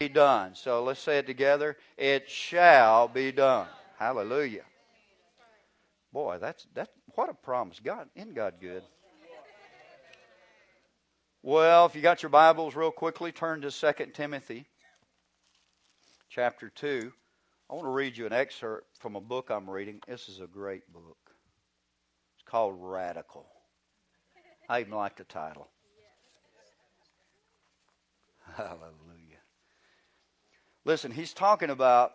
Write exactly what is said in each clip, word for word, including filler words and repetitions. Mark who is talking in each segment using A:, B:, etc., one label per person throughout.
A: be done. So let's say it together. It shall be done. Hallelujah. Boy, that's that. What a promise. God, isn't God good? Well, if you got your Bibles real quickly, turn to Second Timothy chapter two. I want to read you an excerpt from a book I'm reading. This is a great book. It's called Radical. I even like the title. Hallelujah. Listen, he's talking about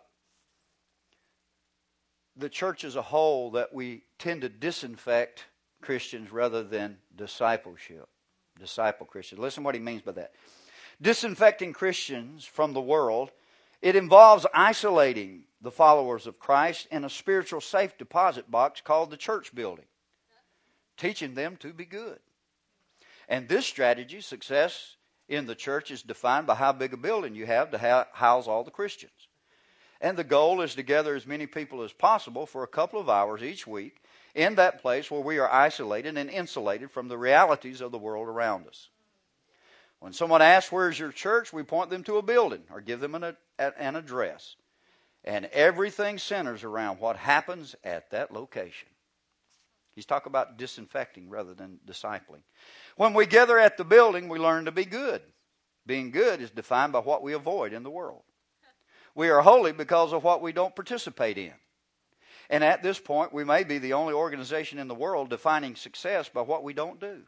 A: the church as a whole, that we tend to disinfect Christians rather than discipleship. Disciple Christians. Listen what he means by that. Disinfecting Christians from the world, it involves isolating the followers of Christ in a spiritual safe deposit box called the church building, teaching them to be good. And this strategy, success in the church, is defined by how big a building you have to ha- house all the Christians. And the goal is to gather as many people as possible for a couple of hours each week in that place where we are isolated and insulated from the realities of the world around us. When someone asks, where's your church? We point them to a building or give them an, an address. And everything centers around what happens at that location. He's talking about disinfecting rather than discipling. When we gather at the building, we learn to be good. Being good is defined by what we avoid in the world. We are holy because of what we don't participate in. And at this point, we may be the only organization in the world defining success by what we don't do.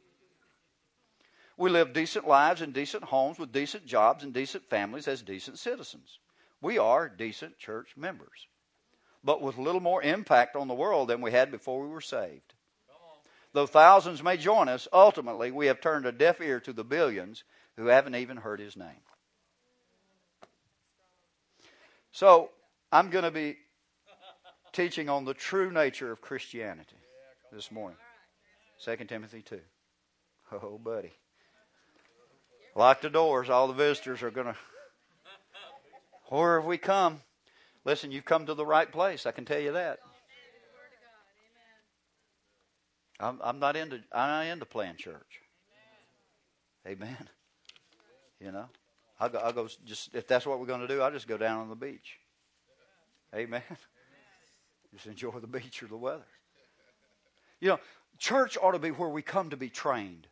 A: We live decent lives in decent homes with decent jobs and decent families as decent citizens. We are decent church members, but with a little more impact on the world than we had before we were saved. Though thousands may join us, ultimately we have turned a deaf ear to the billions who haven't even heard his name. So, I'm going to be teaching on the true nature of Christianity this morning. Second Timothy two. Oh, buddy. Lock the doors. All the visitors are going to... Where have we come? Listen, you've come to the right place. I can tell you that. I'm, I'm not into. I'm not into playing church. Amen. You know, I'll go, I'll go. Just if that's what we're going to do, I'll just go down on the beach. Amen. Just enjoy the beach or the weather. You know, church ought to be where we come to be trained.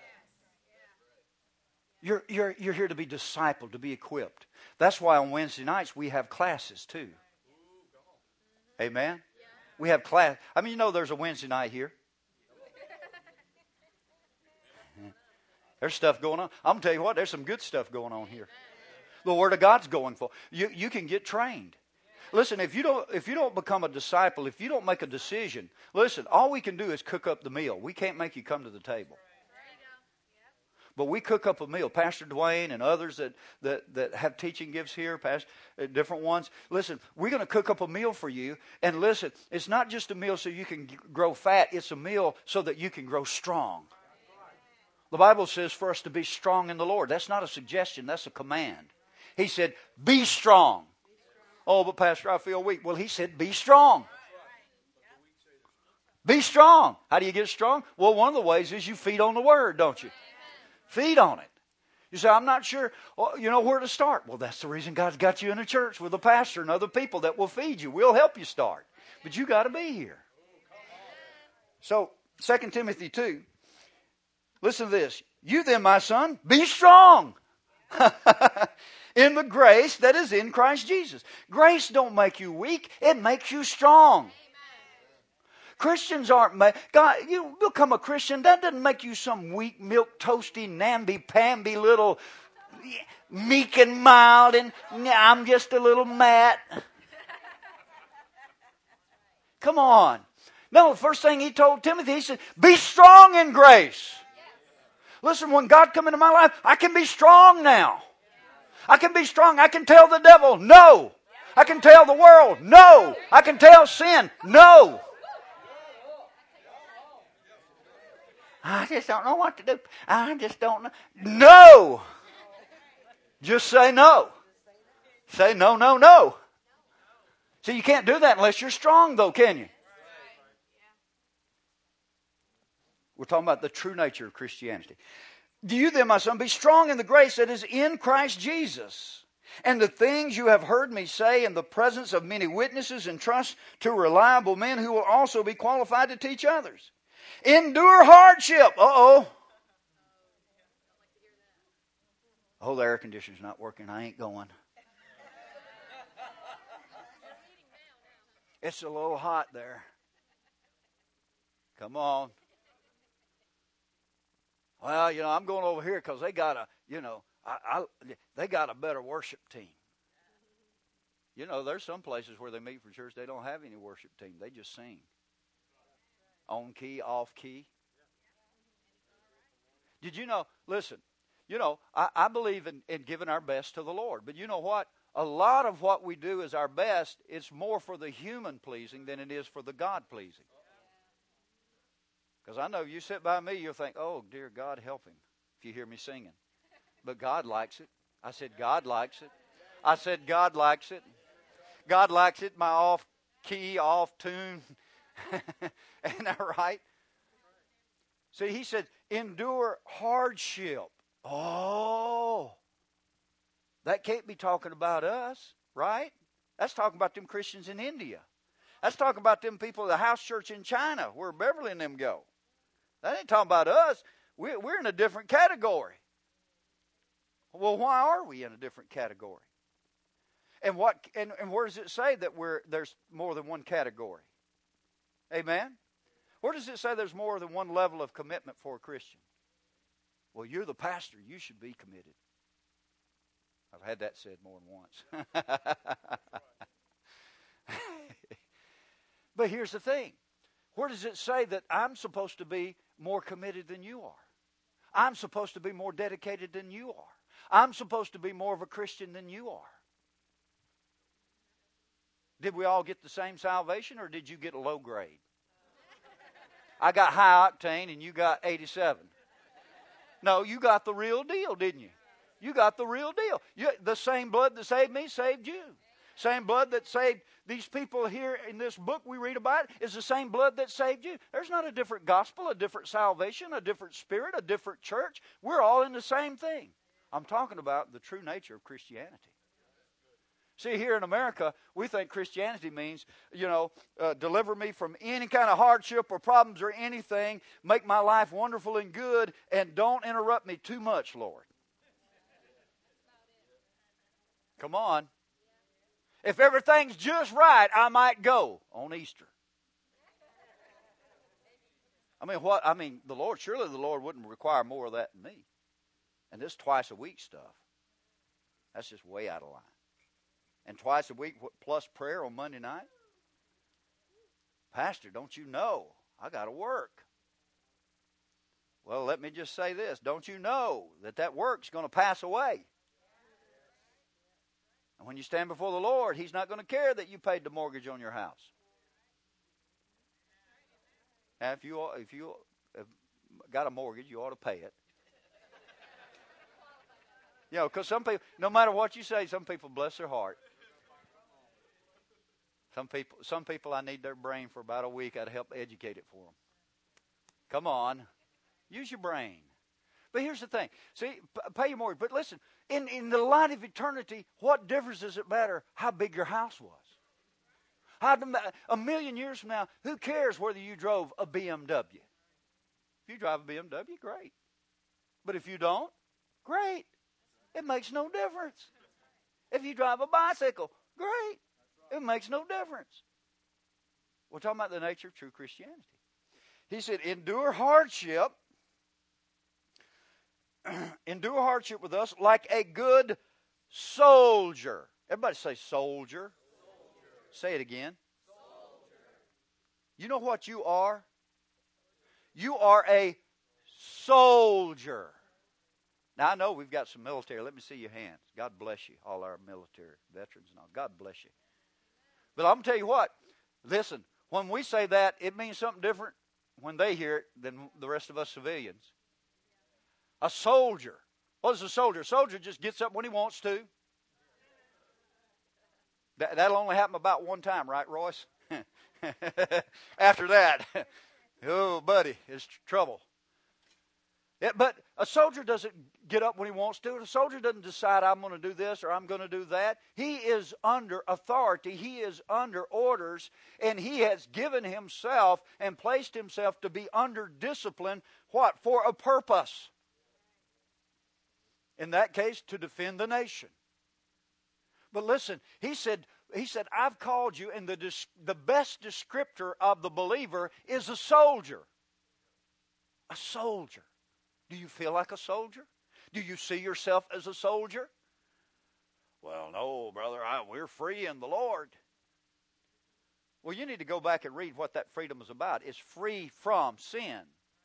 A: You're, you're, you're here to be discipled, to be equipped. That's why on Wednesday nights we have classes too. Amen? We have class. I mean, you know there's a Wednesday night here. There's stuff going on. I'm going to tell you what, there's some good stuff going on here. The Word of God's going for. You, you can get trained. Listen, if you don't if you don't become a disciple, if you don't make a decision, listen, all we can do is cook up the meal. We can't make you come to the table. But we cook up a meal. Pastor Dwayne and others that, that, that have teaching gifts here, past, uh, different ones. Listen, we're going to cook up a meal for you. And listen, it's not just a meal so you can g- grow fat. It's a meal so that you can grow strong. The Bible says for us to be strong in the Lord. That's not a suggestion. That's a command. He said, be strong. Oh, but Pastor, I feel weak. Well, he said, be strong. Be strong. How do you get strong? Well, one of the ways is you feed on the Word, don't you? Feed on it. You say, I'm not sure, well, you know, where to start. Well, that's the reason God's got you in a church with a pastor and other people that will feed you. We'll help you start. But you got to be here. So, Second Timothy two. Listen to this. You then, my son, be strong in the grace that is in Christ Jesus. Grace don't make you weak. It makes you strong. Christians aren't made. God, you become a Christian, that doesn't make you some weak, milk toasty, namby-pamby little meek and mild and I'm just a little Matt. Come on. No, the first thing he told Timothy, he said, be strong in grace. Listen, when God come into my life, I can be strong now. I can be strong. I can tell the devil, no. I can tell the world, no. I can tell sin, no. I just don't know what to do. I just don't know. No. Just say no. Say no, no, no. See, you can't do that unless you're strong, though, can you? We're talking about the true nature of Christianity. Do you then, my son, be strong in the grace that is in Christ Jesus. And the things you have heard me say in the presence of many witnesses, entrust to reliable men who will also be qualified to teach others. Endure hardship. Uh-oh. Oh, the air conditioner's not working. I ain't going. It's a little hot there. Come on. Well, you know, I'm going over here because they got a, you know, I, I, they got a better worship team. You know, there's some places where they meet for church, they don't have any worship team. They just sing. On key, off key. Did you know, listen, you know, I, I believe in, in giving our best to the Lord. But you know what? A lot of what we do is our best. It's more for the human pleasing than it is for the God pleasing. Because I know you sit by me, you'll think, oh, dear God, help him, if you hear me singing. But God likes it. I said, God likes it. I said, God likes it. God likes it, my off key, off tune. Isn't that right? See, he said, endure hardship. Oh, that can't be talking about us, right? That's talking about them Christians in India. That's talking about them people at the house church in China, where Beverly and them go. That ain't talking about us. We're, we're in a different category. Well, why are we in a different category? And what? And, and where does it say that we're there's more than one category? Amen? Where does it say there's more than one level of commitment for a Christian? Well, you're the pastor. You should be committed. I've had that said more than once. But here's the thing. Where does it say that I'm supposed to be more committed than you are? I'm supposed to be more dedicated than you are. I'm supposed to be more of a Christian than you are. Did we all get the same salvation, or did you get a low grade? I got high octane and you got eighty-seven. No, you got the real deal, didn't you? You got the real deal. You, the same blood that saved me saved you. Same blood that saved these people here in this book we read about is the same blood that saved you. There's not a different gospel, a different salvation, a different spirit, a different church. We're all in the same thing. I'm talking about the true nature of Christianity. See, here in America, we think Christianity means, you know, uh, deliver me from any kind of hardship or problems or anything, make my life wonderful and good, and don't interrupt me too much, Lord. Come on. If everything's just right, I might go on Easter. I mean, what? I mean, the Lord, surely the Lord wouldn't require more of that than me. And this twice a week stuff, that's just way out of line. And twice a week plus prayer on Monday night? Pastor, don't you know I got to work? Well, let me just say this. Don't you know that that work's going to pass away? And when you stand before the Lord, He's not going to care that you paid the mortgage on your house. Now, if you if you have got a mortgage, you ought to pay it. You know, because some people, no matter what you say, some people bless their heart. Some people, some people, I need their brain for about a week. I'd help educate it for them. Come on, use your brain. But here's the thing. See, pay your mortgage. But listen, in, in the light of eternity, what difference does it matter how big your house was? How, a million years from now, who cares whether you drove a B M W? If you drive a B M W, great. But if you don't, great. It makes no difference. If you drive a bicycle, great. It makes no difference. We're talking about the nature of true Christianity. He said, endure hardship. Endure hardship with us like a good soldier. Everybody say soldier. Soldier. Say it again. Soldier. You know what you are? You are a soldier. Now, I know we've got some military. Let me see your hands. God bless you, all our military veterans and all. God bless you. But I'm going to tell you what. Listen, when we say that, it means something different when they hear it than the rest of us civilians. A soldier. What is a soldier? A soldier just gets up when he wants to. That, that'll only happen about one time, right, Royce? After that, oh, buddy, it's trouble. Yeah, but a soldier doesn't get up when he wants to. A soldier doesn't decide, I'm going to do this or I'm going to do that. He is under authority. He is under orders. And he has given himself and placed himself to be under discipline. What? For a purpose. In that case, to defend the nation. But listen, he said, he said, I've called you, and the, the best descriptor of the believer is a soldier. A soldier. Do you feel like a soldier? Do you see yourself as a soldier? Well, no, brother, I, we're free in the Lord. Well, you need to go back and read what that freedom is about. It's free from sin.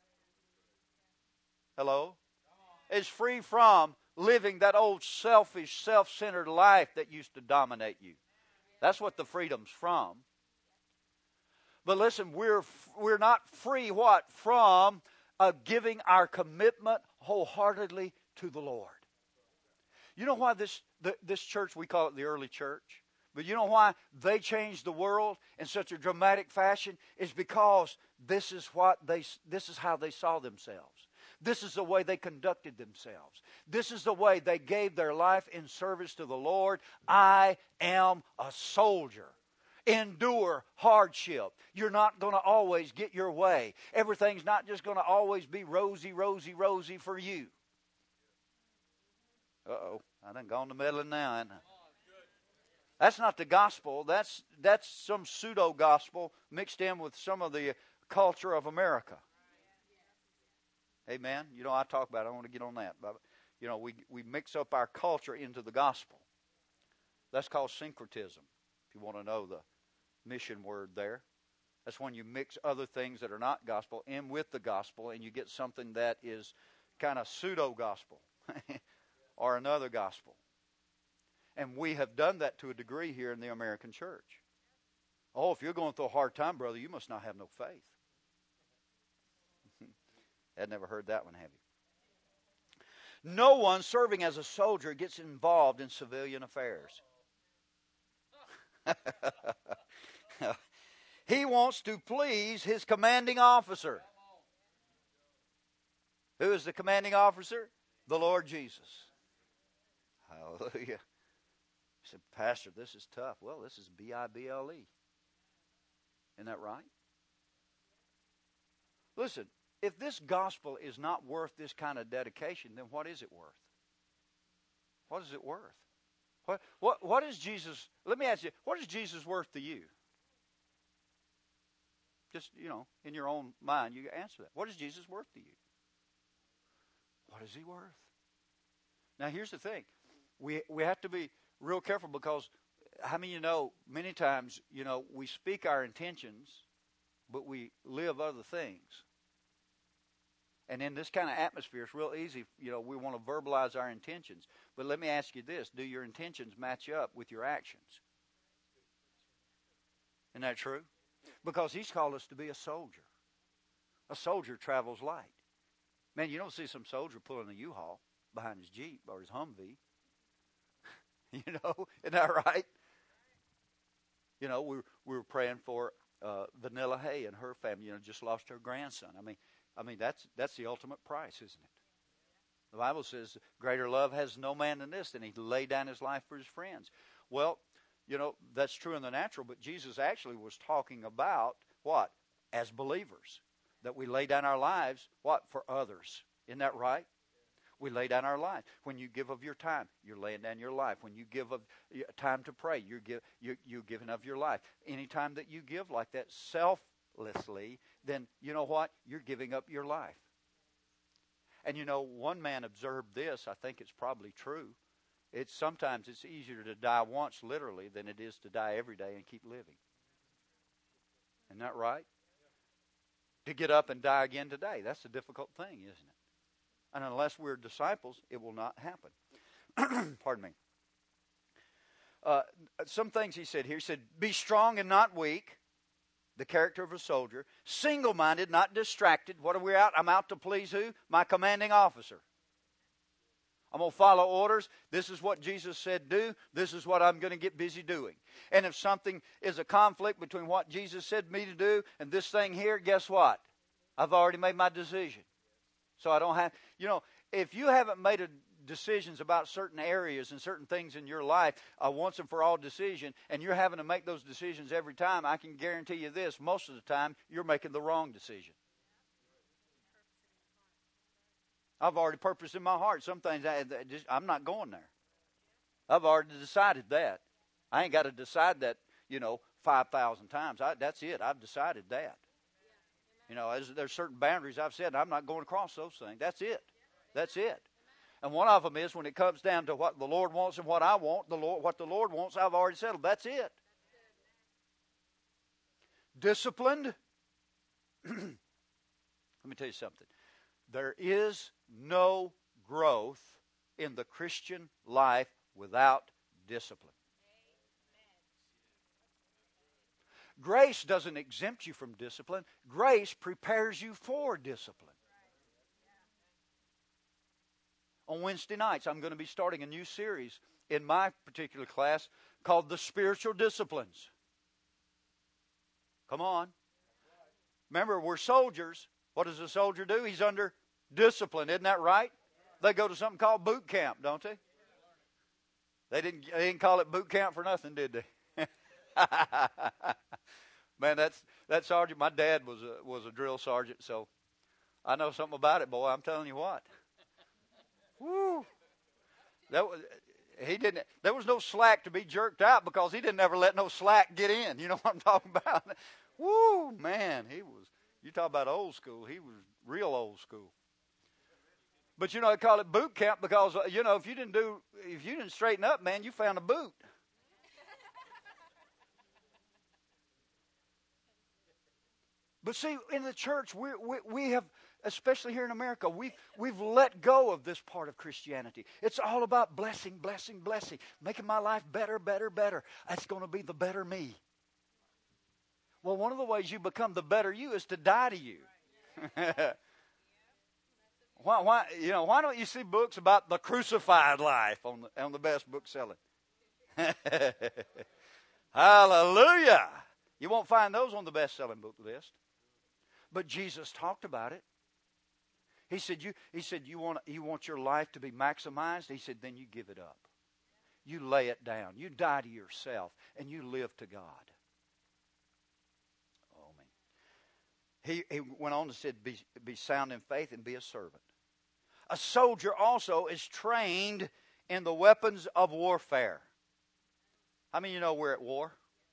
A: Hello? It's free from living that old selfish, self-centered life that used to dominate you. That's what the freedom's from. But listen, we're we're not free what? From uh, giving our commitment wholeheartedly to the Lord. You know why this the, this church, we call it the early church, but you know why they changed the world in such a dramatic fashion? Is because this is what they this is how they saw themselves. This is the way they conducted themselves. This is the way they gave their life in service to the Lord. I am a soldier. Endure hardship. You're not going to always get your way. Everything's not just going to always be rosy, rosy, rosy for you. Uh-oh, I done gone to meddling now, ain't I? That's not the gospel. That's, that's some pseudo-gospel mixed in with some of the culture of America. Amen. You know, I talk about it. I want to get on that. But, you know, we, we mix up our culture into the gospel. That's called syncretism, if you want to know the mission word there. That's when you mix other things that are not gospel in with the gospel, and you get something that is kind of pseudo-gospel or another gospel. And we have done that to a degree here in the American church. Oh, if you're going through a hard time, brother, you must not have no faith. I'd never heard that one, have you? No one serving as a soldier gets involved in civilian affairs. He wants to please his commanding officer. Who is the commanding officer? The Lord Jesus. Hallelujah. You said, Pastor, this is tough. Well, this is B I B L E. Isn't that right? Listen, if this gospel is not worth this kind of dedication, then what is it worth? What is it worth? What, what, what is Jesus, let me ask you, what is Jesus worth to you? Just, you know, in your own mind, you answer that. What is Jesus worth to you? What is he worth? Now, here's the thing. We, we have to be real careful, because how many of you know, many times, you know, we speak our intentions, but we live other things. And in this kind of atmosphere, it's real easy, you know, we want to verbalize our intentions. But let me ask you this. Do your intentions match up with your actions? Isn't that true? Because he's called us to be a soldier. A soldier travels light. Man, you don't see some soldier pulling a U-Haul behind his Jeep or his Humvee. You know, isn't that right? You know, we, we were praying for uh, Vanilla Hay and her family, you know, just lost her grandson. I mean, I mean, that's that's the ultimate price, isn't it? The Bible says, greater love has no man than this, than he laid down his life for his friends. Well, you know, that's true in the natural, but Jesus actually was talking about what? As believers, that we lay down our lives, what? For others. Isn't that right? We lay down our life. When you give of your time, you're laying down your life. When you give of time to pray, you're, give, you're, you're giving of your life. Any time that you give like that selflessly, then you know what? You're giving up your life. And you know, one man observed this. I think it's probably true. It's sometimes it's easier to die once, literally, than it is to die every day and keep living. Isn't that right? To get up and die again today, that's a difficult thing, isn't it? And unless we're disciples, it will not happen. Pardon me. Uh, some things he said here. He said, be strong and not weak. The character of a soldier. Single-minded, not distracted. What are we out? I'm out to please who? My commanding officer. I'm going to follow orders. This is what Jesus said do. This is what I'm going to get busy doing. And if something is a conflict between what Jesus said me to do and this thing here, guess what? I've already made my decision. So I don't have, you know, if you haven't made a decisions about certain areas and certain things in your life, a once and for all decision, and you're having to make those decisions every time, I can guarantee you this, most of the time, you're making the wrong decision. I've already purposed in my heart some things, I, just, I'm not going there. I've already decided that. I ain't got to decide that, you know, five thousand times. I, that's it. I've decided that. You know, there's, there's certain boundaries I've said, and I'm not going across those things. That's it. That's it. And one of them is when it comes down to what the Lord wants and what I want, the Lord, what the Lord wants, I've already settled. That's it. Disciplined. Let me tell you something. There is no growth in the Christian life without discipline. Grace doesn't exempt you from discipline. Grace prepares you for discipline. On Wednesday nights, I'm going to be starting a new series in my particular class called The Spiritual Disciplines. Come on. Remember, we're soldiers. What does a soldier do? He's under discipline. Isn't that right? They go to something called boot camp, don't they? They didn't, they didn't call it boot camp for nothing, did they? Man, that's that sergeant. My dad was a, was a drill sergeant, so I know something about it, boy. I'm telling you what. Woo! That was, he didn't. There was no slack to be jerked out because he didn't ever let no slack get in. You know what I'm talking about? Woo, man, he was. You talk about old school. He was real old school. But you know they call it boot camp because you know if you didn't do if you didn't straighten up, man, you found a boot. But see, in the church, we, we we have, especially here in America, we've, we've let go of this part of Christianity. It's all about blessing, blessing, blessing, making my life better, better, better. That's going to be the better me. Well, one of the ways you become the better you is to die to you. why, why, you know, why don't you see books about the crucified life on the, on the best book selling? Hallelujah! You won't find those on the best-selling book list. But Jesus talked about it. He said, "You." He said, "You want you want your life to be maximized." He said, "Then you give it up. You lay it down. You die to yourself, and you live to God." Oh man. He he went on and said, "Be be sound in faith and be a servant." A soldier also is trained in the weapons of warfare. How many of you know we're at war?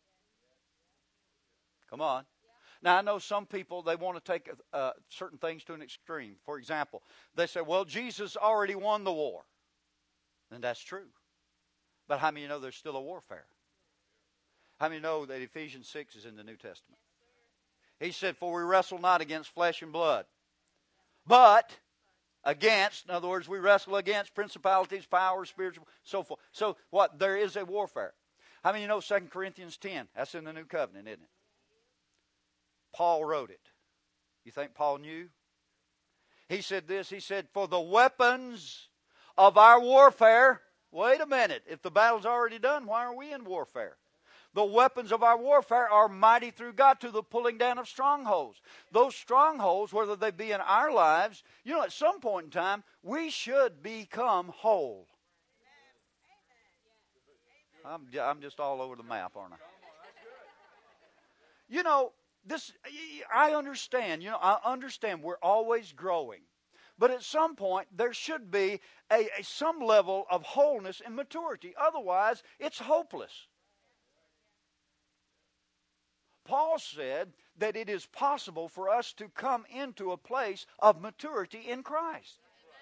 A: Come on. Now, I know some people, they want to take uh, certain things to an extreme. For example, they say, well, Jesus already won the war. And that's true. But how many of you know there's still a warfare? How many know that Ephesians six is in the New Testament? He said, for we wrestle not against flesh and blood, but against, in other words, we wrestle against principalities, powers, spiritual, so forth. So what? There is a warfare. How many of you know Second Corinthians ten? That's in the New Covenant, isn't it? Paul wrote it. You think Paul knew? He said this, he said, for the weapons of our warfare, wait a minute, if the battle's already done, why are we in warfare? The weapons of our warfare are mighty through God to the pulling down of strongholds. Those strongholds, whether they be in our lives, you know, at some point in time, we should become whole. I'm, I'm just all over the map, aren't I? You know, this, I understand, you know, I understand we're always growing. But at some point, there should be a, a some level of wholeness and maturity. Otherwise, it's hopeless. Paul said that it is possible for us to come into a place of maturity in Christ.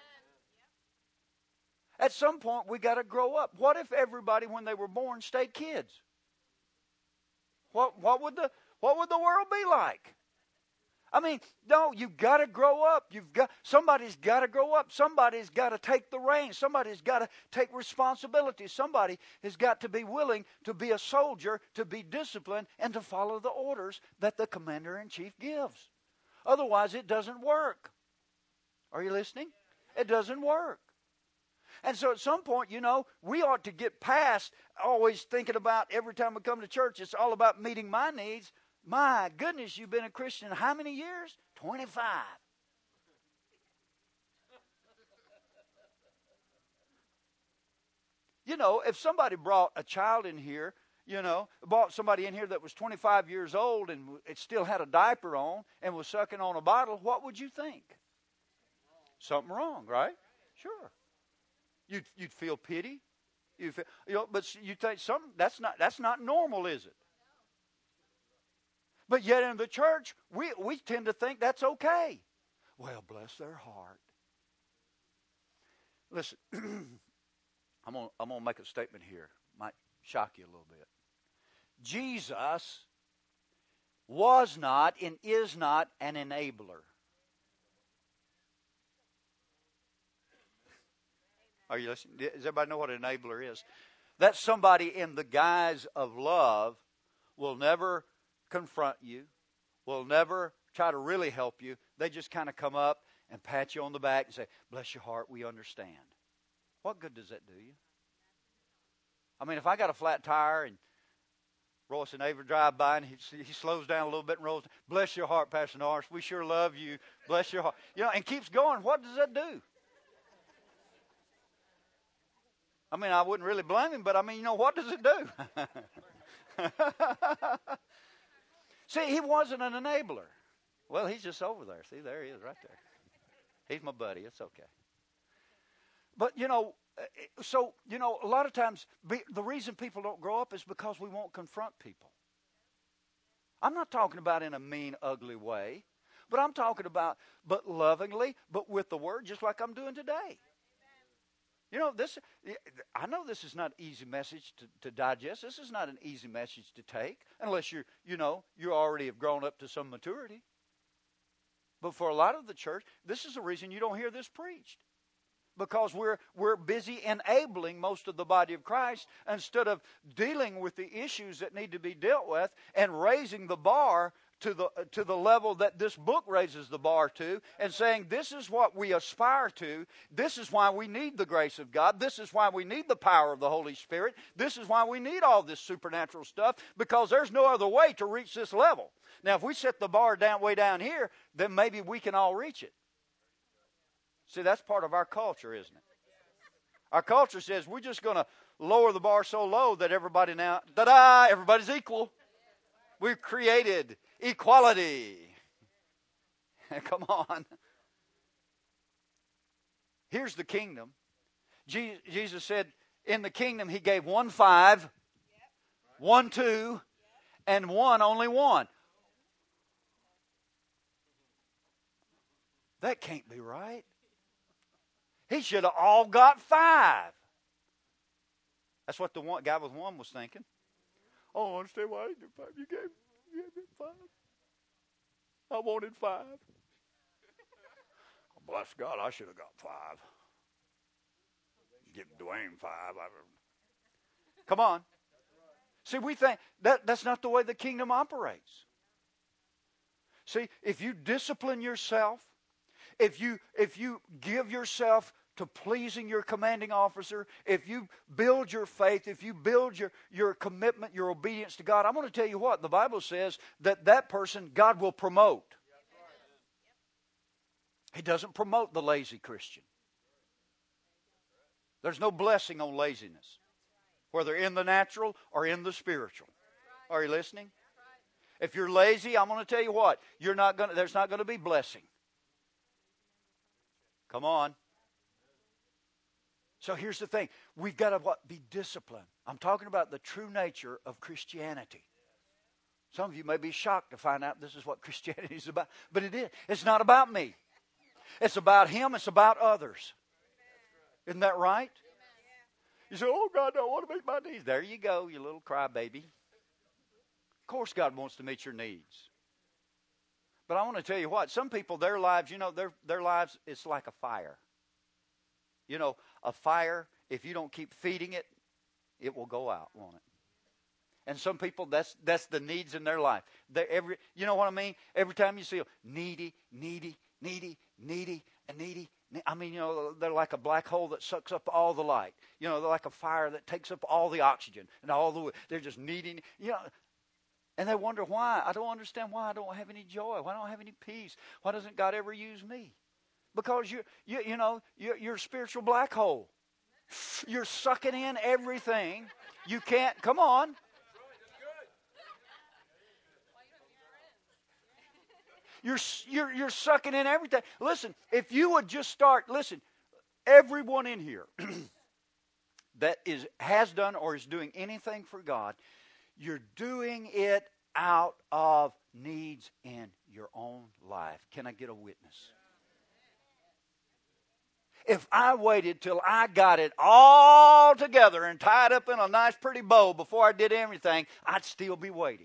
A: At some point, we got to grow up. What if everybody, when they were born, stayed kids? What, what would the... What would the world be like? I mean, no, you've got to grow up. You've got somebody's got to grow up. Somebody's got to take the reins. Somebody's got to take responsibility. Somebody has got to be willing to be a soldier, to be disciplined, and to follow the orders that the commander-in-chief gives. Otherwise, it doesn't work. Are you listening? It doesn't work. And so at some point, you know, we ought to get past always thinking about every time we come to church, it's all about meeting my needs. My goodness, you've been a Christian how many years? twenty-five. you know, if somebody brought a child in here, you know, brought somebody in here that was twenty-five years old and it still had a diaper on and was sucking on a bottle, what would you think? Something wrong, right? Sure. You'd, you'd feel pity. You feel, you know, but you think something that's not that's not normal, is it? But yet in the church, we, we tend to think that's okay. Well, bless their heart. Listen, I'm gonna, I'm gonna make a statement here. Might shock you a little bit. Jesus was not and is not an enabler. Are you listening? Does everybody know what an enabler is? That's somebody in the guise of love will never confront you, will never try to really help you. They just kind of come up and pat you on the back and say, bless your heart, we understand. What good does that do you? I mean, if I got a flat tire and Royce and Ava drive by and he, he slows down a little bit and rolls, bless your heart, Pastor Norris, we sure love you, bless your heart. You know, and keeps going, what does that do? I mean, I wouldn't really blame him, but I mean, you know, what does it do? See, he wasn't an enabler. Well, he's just over there. See, there he is right there. He's my buddy. It's okay. But, you know, so, you know, a lot of times be, the reason people don't grow up is because we won't confront people. I'm not talking about in a mean, ugly way, but I'm talking about, but lovingly, but with the word, just like I'm doing today. You know, this. I know this is not an easy message to, to digest. This is not an easy message to take unless you're, you know, you already have grown up to some maturity. But for a lot of the church, this is the reason you don't hear this preached. Because we're we're busy enabling most of the body of Christ instead of dealing with the issues that need to be dealt with and raising the bar to the to the level that this book raises the bar to, and saying this is what we aspire to. This is why we need the grace of God. This is why we need the power of the Holy Spirit. This is why we need all this supernatural stuff, because there's no other way to reach this level. Now, if we set the bar down way down here, then maybe we can all reach it. See, that's part of our culture, isn't it? Our culture says we're just going to lower the bar so low that everybody now, ta-da, everybody's equal. We've created equality. Come on. Here's the kingdom. Jesus said in the kingdom he gave one five, one two, and one only one. That can't be right. He should have all got five. That's what the one guy with one was thinking. I don't understand why you did five. You gave, you gave me five. I wanted five. Oh, bless God, I should have got five. Give Dwayne five. Come on. See, we think that that's not the way the kingdom operates. See, if you discipline yourself, if you if you give yourself to pleasing your commanding officer, if you build your faith, if you build your, your commitment, your obedience to God, I'm going to tell you what, the Bible says that that person God will promote. He doesn't promote the lazy Christian. There's no blessing on laziness, whether in the natural or in the spiritual. Are you listening? If you're lazy, I'm going to tell you what, you're not going to, there's not going to be blessing. Come on. So here's the thing. We've got to what, be disciplined. I'm talking about the true nature of Christianity. Some of you may be shocked to find out this is what Christianity is about. But it is. It's not about me. It's about Him. It's about others. Isn't that right? You say, oh, God, I want to meet my needs. There you go, you little crybaby. Of course God wants to meet your needs. But I want to tell you what. Some people, their lives, you know, their, their lives, it's like a fire. You know, a fire, if you don't keep feeding it, it will go out, won't it? And some people, that's that's the needs in their life. They're every, you know what I mean? Every time you see them, needy, needy, needy, needy, and needy. I mean, you know, they're like a black hole that sucks up all the light. You know, they're like a fire that takes up all the oxygen and all the, they're just needing, you know. And they wonder why. I don't understand why I don't have any joy. Why I don't have any peace. Why doesn't God ever use me? Because you, you, you know, you're, you're a spiritual black hole. You're sucking in everything. You can't, come on. You're, you're, you're sucking in everything. Listen, if you would just start, listen, everyone in here that is has done or is doing anything for God, you're doing it out of needs in your own life. Can I get a witness? If I waited till I got it all together and tied up in a nice pretty bow before I did everything, I'd still be waiting.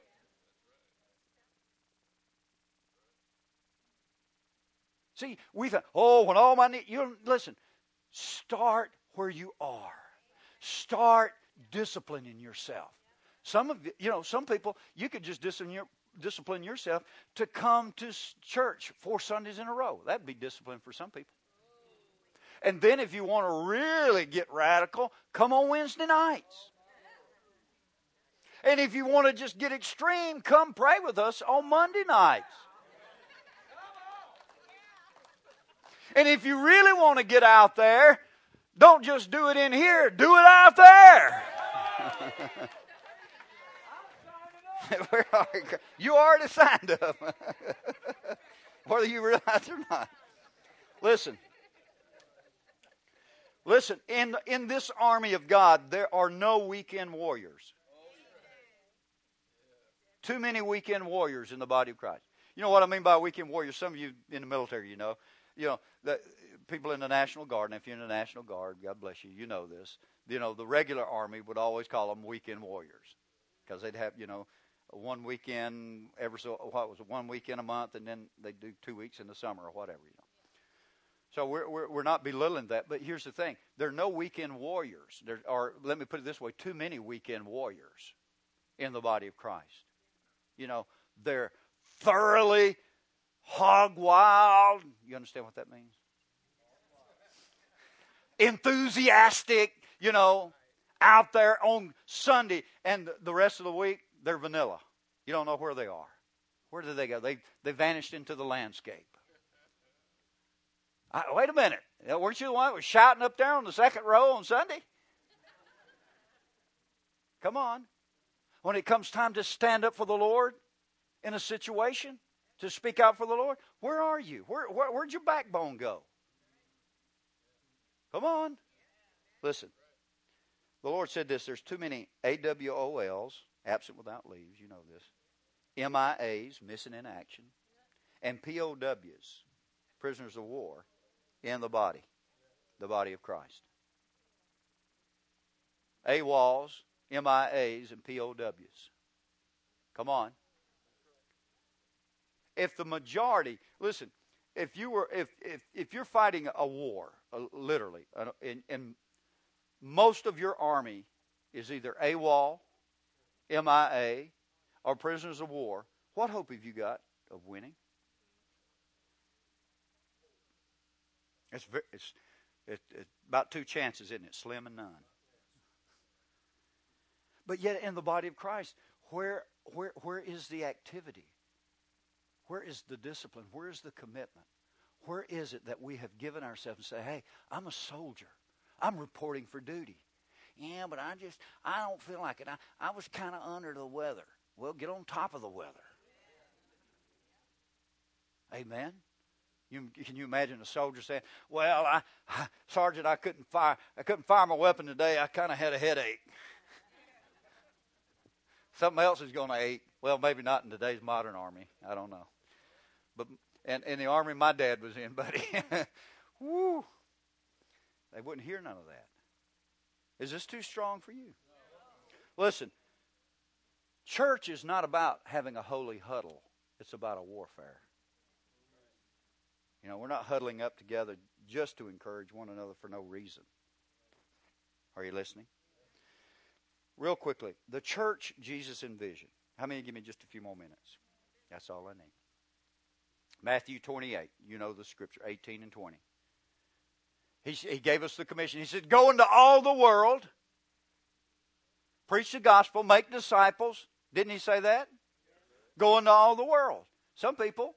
A: See, we think, oh, when all my needs, you listen, start where you are. Start disciplining yourself. Some of you, you know, some people, you could just discipline, your, discipline yourself to come to church four Sundays in a row. That'd be discipline for some people. And then if you want to really get radical, come on Wednesday nights. And if you want to just get extreme, come pray with us on Monday nights. And if you really want to get out there, don't just do it in here, do it out there. You already signed up. Whether you realize it or not. Listen. Listen, in, in this army of God, there are no weekend warriors. Too many weekend warriors in the body of Christ. You know what I mean by weekend warriors? Some of you in the military, you know. You know, the people in the National Guard, and if you're in the National Guard, God bless you, you know this. You know, the regular army would always call them weekend warriors. Because they'd have, you know, one weekend every so, what was it, one weekend a month, and then they'd do two weeks in the summer or whatever, you know. So we're, we're we're not belittling that, but here's the thing: there are no weekend warriors. There are, let me put it this way, too many weekend warriors in the body of Christ. You know, they're thoroughly hog wild. You understand what that means? Enthusiastic, you know, out there on Sunday, and the rest of the week they're vanilla. You don't know where they are. Where did they go? They they vanished into the landscape. I, wait a minute. Weren't you the one that was shouting up there on the second row on Sunday? Come on. When it comes time to stand up for the Lord in a situation, to speak out for the Lord, where are you? Where, where, where'd your backbone go? Come on. Listen. The Lord said this, there's too many A W O Ls, absent without leaves, you know this, M I As, missing in action, and P O Ws, prisoners of war, in the body, the body of Christ. AWOLs, M I As, and P O Ws. Come on. If the majority, listen, if you were, if if, if you're fighting a war, uh, literally, uh, and, and most of your army is either AWOL, M I A, or prisoners of war, what hope have you got of winning? It's, very, it's, it, it's about two chances, isn't it? Slim and none. But yet in the body of Christ, where, where, where is the activity? Where is the discipline? Where is the commitment? Where is it that we have given ourselves and say, hey, I'm a soldier. I'm reporting for duty. Yeah, but I just, I don't feel like it. I, I was kind of under the weather. Well, get on top of the weather. Amen? You, can you imagine a soldier saying, well, I, I, Sergeant, I couldn't fire I couldn't fire my weapon today. I kind of had a headache. Something else is going to ache. Well, maybe not in today's modern army. I don't know. But and in the army my dad was in, buddy, woo, they wouldn't hear none of that. Is this too strong for you? Listen, church is not about having a holy huddle. It's about a warfare. You know, we're not huddling up together just to encourage one another for no reason. Are you listening? Real quickly, the church Jesus envisioned. How many give me just a few more minutes? That's all I need. Matthew twenty-eight. You know the scripture, eighteen and twenty. He, he gave us the commission. He said, go into all the world, preach the gospel, make disciples. Didn't he say that? Go into all the world. Some people,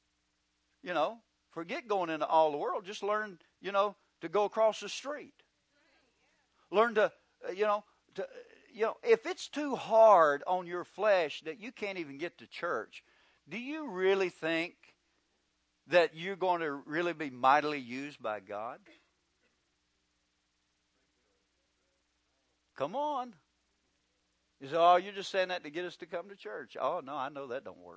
A: you know, forget going into all the world. Just learn, you know, to go across the street. Learn to, uh, you know, to, you know, if it's too hard on your flesh that you can't even get to church, do you really think that you're going to really be mightily used by God? Come on. You say, oh, you're just saying that to get us to come to church. Oh, no, I know that don't work.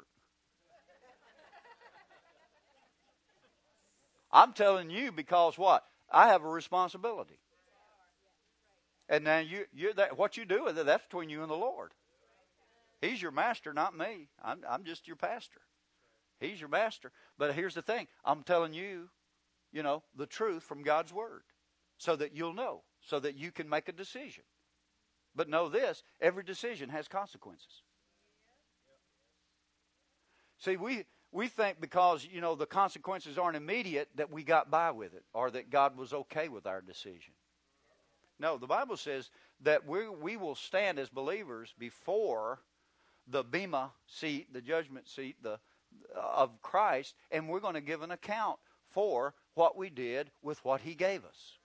A: I'm telling you because what? I have a responsibility. And now you, you that what you do with it, that's between you and the Lord. He's your master, not me. I'm, I'm just your pastor. He's your master. But here's the thing. I'm telling you, you know, the truth from God's Word so that you'll know, so that you can make a decision. But know this, every decision has consequences. See, we, we think because, you know, the consequences aren't immediate that we got by with it or that God was okay with our decision. No, the Bible says that we we will stand as believers before the bema seat, the judgment seat the, of Christ, and we're going to give an account for what we did with what He gave us.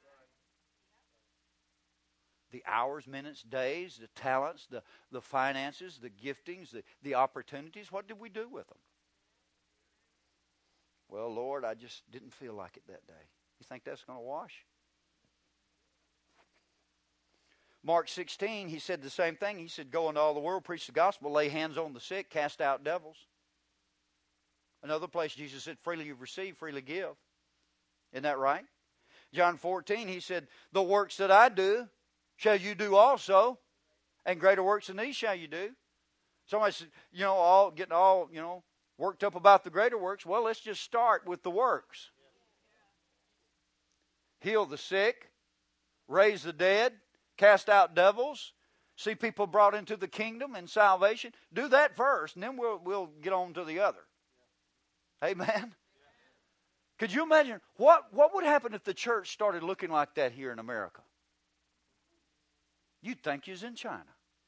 A: The hours, minutes, days, the talents, the, the finances, the giftings, the, the opportunities, what did we do with them? Well, Lord, I just didn't feel like it that day. You think that's going to wash? Mark sixteen, He said the same thing. He said, go into all the world, preach the gospel, lay hands on the sick, cast out devils. Another place, Jesus said, freely you've received, freely give. Isn't that right? John fourteen, He said, the works that I do shall you do also, and greater works than these shall you do. Somebody said, you know, all getting all, you know, worked up about the greater works. Well, let's just start with the works. Heal the sick, raise the dead, cast out devils, see people brought into the kingdom and salvation. Do that first, and then we'll we'll get on to the other. Amen. Could you imagine what, what would happen if the church started looking like that here in America? You'd think you was in China.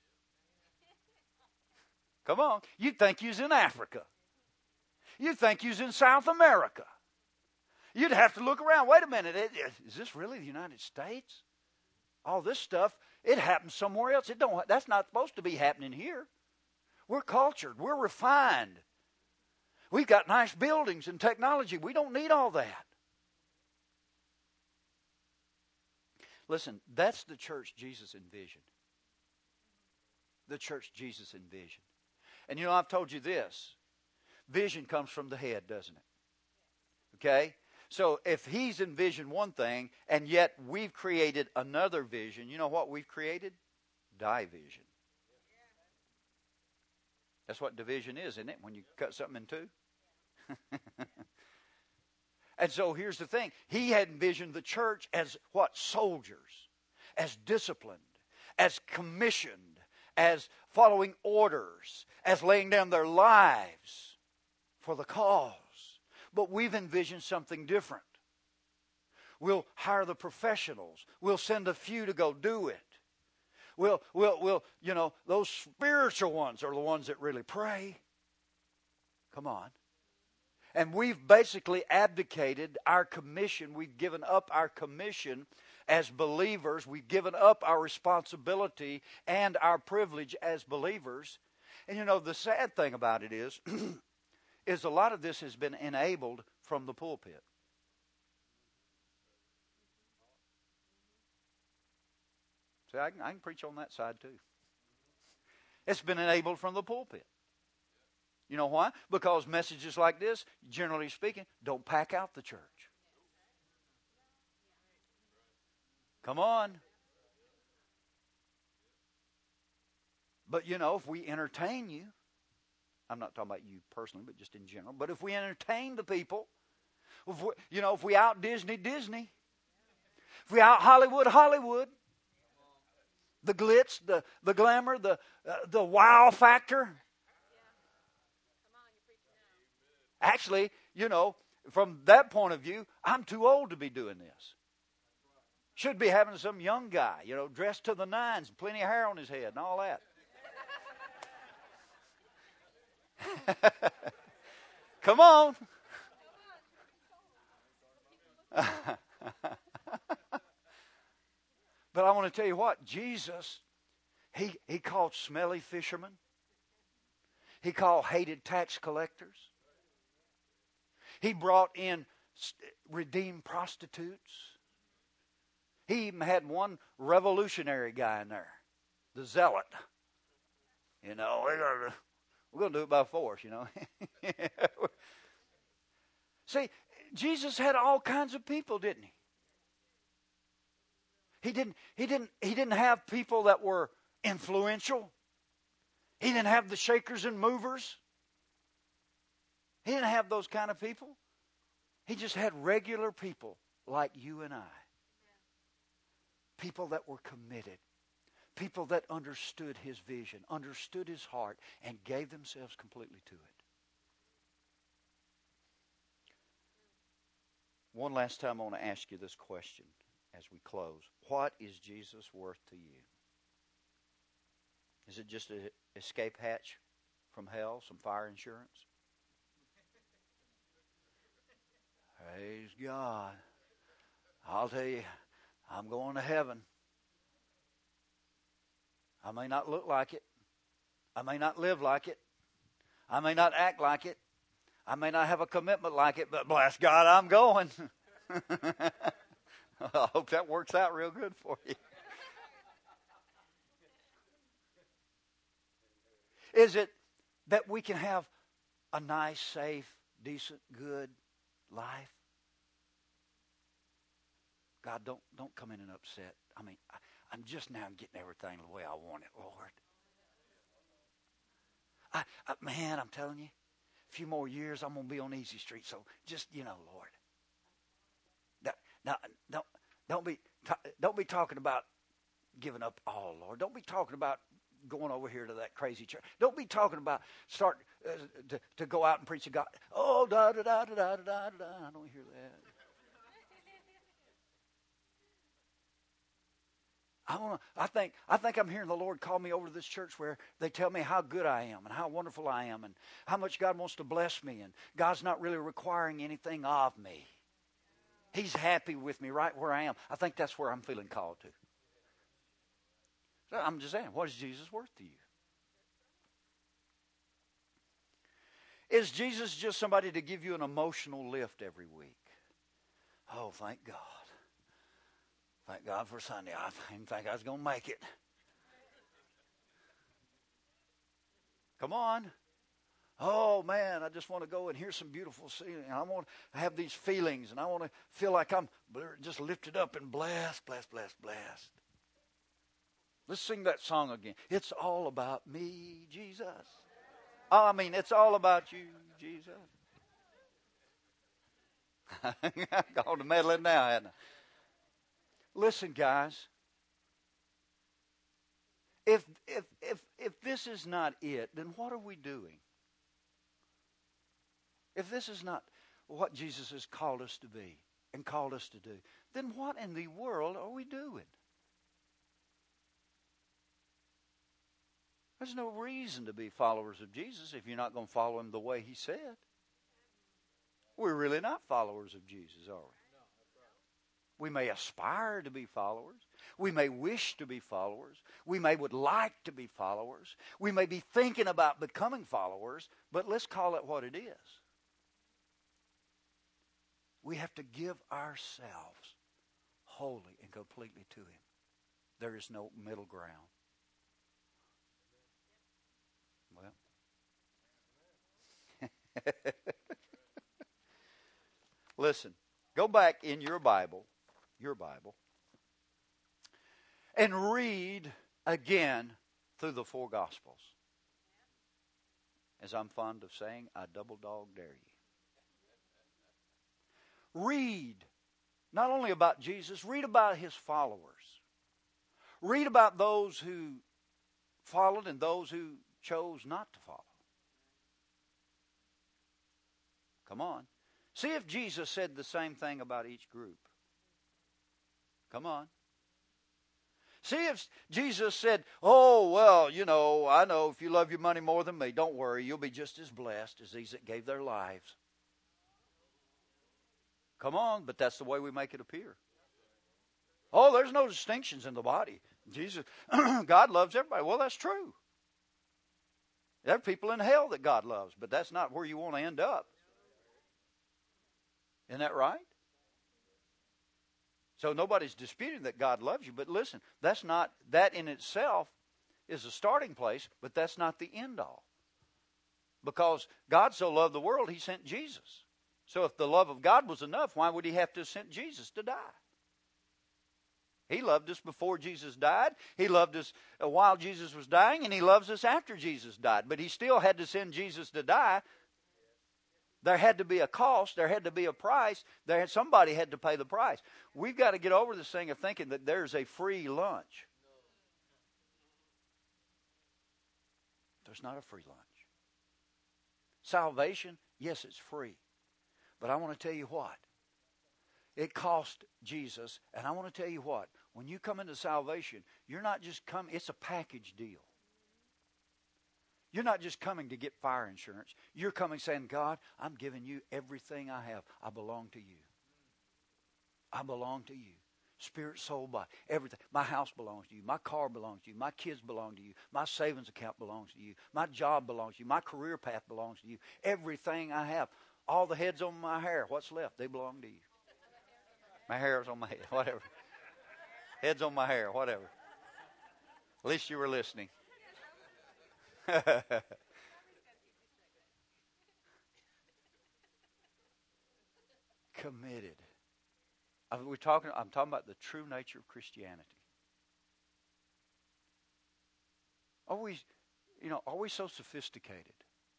A: Come on. You'd think you was in Africa. You'd think you was in South America. You'd have to look around. Wait a minute. Is this really the United States? All this stuff, it happens somewhere else. It don't. That's not supposed to be happening here. We're cultured. We're refined. We've got nice buildings and technology. We don't need all that. Listen, that's the church Jesus envisioned. The church Jesus envisioned. And you know, I've told you this. Vision comes from the head, doesn't it? Okay? So if He's envisioned one thing, and yet we've created another vision, you know what we've created? Division. That's what division is, isn't it? When you cut something in two. And so here's the thing. He had envisioned the church as what? Soldiers. As disciplined. As commissioned. As following orders. As laying down their lives for the cause. But we've envisioned something different. We'll hire the professionals. We'll send a few to go do it. We'll, we'll, we'll, you know, those spiritual ones are the ones that really pray. Come on. And we've basically abdicated our commission. We've given up our commission as believers. We've given up our responsibility and our privilege as believers. And you know, the sad thing about it is, is a lot of this has been enabled from the pulpit. See, I can, I can preach on that side too. It's been enabled from the pulpit. You know why? Because messages like this, generally speaking, don't pack out the church. Come on. But you know, if we entertain you, I'm not talking about you personally, but just in general, but if we entertain the people, if we, you know, if we out Disney Disney, if we out Hollywood Hollywood, the glitz, the, the glamour, the, uh, the wow factor. Actually, you know, from that point of view, I'm too old to be doing this. Should be having some young guy, you know, dressed to the nines, plenty of hair on his head and all that. Come on. But I want to tell you what, Jesus, he, he called smelly fishermen. He called hated tax collectors. He brought in redeemed prostitutes. He even had one revolutionary guy in there, the zealot. You know, we're going to, we're going to do it by force, you know. See, Jesus had all kinds of people, didn't he? He didn't, he didn't, he didn't have people that were influential. He didn't have the shakers and movers. He didn't have those kind of people. He just had regular people like you and I. People that were committed. People that understood his vision, understood his heart, and gave themselves completely to it. One last time I want to ask you this question as we close. What is Jesus worth to you? Is it just an escape hatch from hell, some fire insurance? Praise God. I'll tell you, I'm going to heaven. I may not look like it. I may not live like it. I may not act like it. I may not have a commitment like it, but bless God, I'm going. I hope that works out real good for you. Is it that we can have a nice, safe, decent, good life? God, don't don't come in and upset. I mean, I, I'm just now getting everything the way I want it, Lord. I, I, man, I'm telling you, a few more years, I'm going to be on Easy Street. So just, you know, Lord. Now, don't don't be don't be talking about giving up all, Lord. Don't be talking about going over here to that crazy church. Don't be talking about start uh, to to go out and preach to God. Oh, da da da da da da da da. I don't hear that. I want to. I think. I think I'm hearing the Lord call me over to this church where they tell me how good I am and how wonderful I am and how much God wants to bless me and God's not really requiring anything of me. He's happy with me right where I am. I think that's where I'm feeling called to. So I'm just saying, what is Jesus worth to you? Is Jesus just somebody to give you an emotional lift every week? Oh, thank God. Thank God for Sunday. I didn't think I was going to make it. Come on. Oh, man, I just want to go and hear some beautiful singing. I want to have these feelings, and I want to feel like I'm just lifted up and blessed, blessed, blessed, blessed. Let's sing that song again. It's all about me, Jesus. Oh, I mean, it's all about you, Jesus. I've gone to meddling now, hadn't I? Listen, guys. If if if if this is not it, then what are we doing? If this is not what Jesus has called us to be and called us to do, then what in the world are we doing? There's no reason to be followers of Jesus if you're not going to follow him the way he said. We're really not followers of Jesus, are we? We may aspire to be followers. We may wish to be followers. We may would like to be followers. We may be thinking about becoming followers, but let's call it what it is. We have to give ourselves wholly and completely to him. There is no middle ground. Well, listen, go back in your Bible, your Bible, and read again through the four Gospels. As I'm fond of saying, I double dog dare you. Read not only about Jesus, read about his followers. Read about those who followed and those who chose not to follow. Come on. See if Jesus said the same thing about each group. Come on. See if Jesus said, oh, well, you know, I know if you love your money more than me, don't worry, you'll be just as blessed as these that gave their lives. Come on, but that's the way we make it appear. Oh, there's no distinctions in the body. Jesus, God loves everybody. Well, that's true. There are people in hell that God loves, but that's not where you want to end up. Isn't that right? So nobody's disputing that God loves you, but listen, that's not, that in itself is a starting place, but that's not the end all. Because God so loved the world, He sent Jesus. So if the love of God was enough, why would He have to have sent Jesus to die? He loved us before Jesus died. He loved us while Jesus was dying, and He loves us after Jesus died. But He still had to send Jesus to die. There had to be a cost. There had to be a price. There had, somebody had to pay the price. We've got to get over this thing of thinking that there's a free lunch. There's not a free lunch. Salvation, yes, it's free. But I want to tell you what. It cost Jesus. And I want to tell you what. When you come into salvation, you're not just coming. It's a package deal. You're not just coming to get fire insurance. You're coming saying, God, I'm giving you everything I have. I belong to you. I belong to you. Spirit, soul, body, everything. My house belongs to you. My car belongs to you. My kids belong to you. My savings account belongs to you. My job belongs to you. My career path belongs to you. Everything I have. All the heads on my hair, what's left? They belong to you. My hair's on my head, whatever. Heads on my hair, whatever. At least you were listening. Committed. I mean, we're talking. I'm talking about the true nature of Christianity. Are we, you know, are we so sophisticated?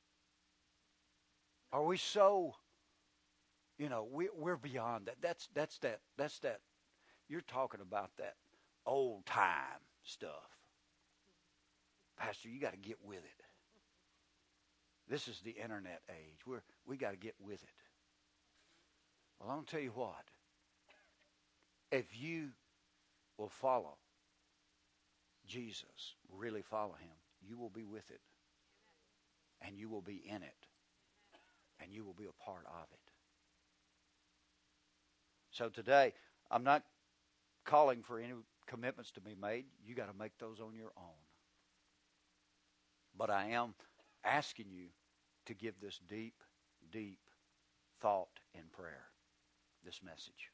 A: Are we so, you know, we, we're beyond that. That's that's that. That's that. You're talking about that old time stuff. Pastor, you got to get with it. This is the internet age. We're, we got to get with it. Well, I'm going to tell you what. If you will follow Jesus, really follow Him, you will be with it. And you will be in it. And you will be a part of it. So today, I'm not calling for any commitments to be made. You got to make those on your own. But I am asking you to give this deep, deep thought in prayer, this message.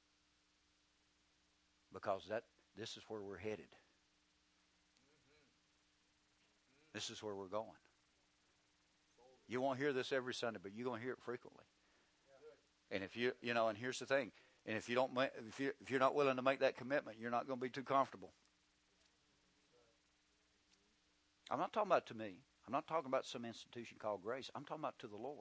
A: Because that this is where we're headed. This is where we're going. You won't hear this every Sunday, but you're going to hear it frequently. And if you, you know, and here's the thing, and if you don't, if you if you're not willing to make that commitment, you're not going to be too comfortable. I'm not talking about to me. I'm not talking about some institution called grace. I'm talking about to the Lord.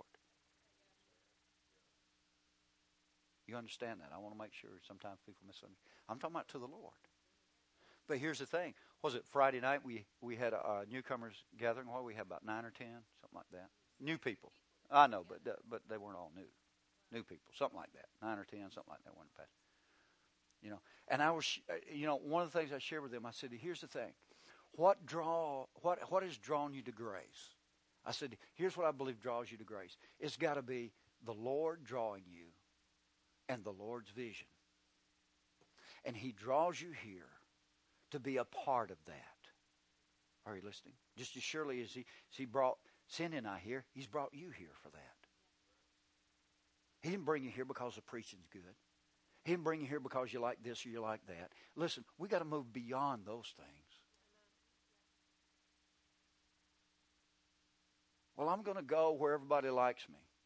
A: You understand that? I want to make sure sometimes people misunderstand. I'm talking about to the Lord. But here's the thing. Was it Friday night we, we had a, a newcomers gathering? What, we had about nine or ten? Something like that. New people. I know, but but they weren't all new. New people. Something like that. Nine or ten, something like that. Wasn't it, Pastor? You know, and I was, you know, one of the things I shared with them, I said, here's the thing. What draw? What what has drawn you to grace? I said, here's what I believe draws you to grace. It's got to be the Lord drawing you and the Lord's vision. And He draws you here to be a part of that. Are you listening? Just as surely as He, as he brought Cindy and I here, He's brought you here for that. He didn't bring you here because the preaching's good. He didn't bring you here because you like this or you like that. Listen, we got to move beyond those things. Well, I'm going to go where everybody likes me.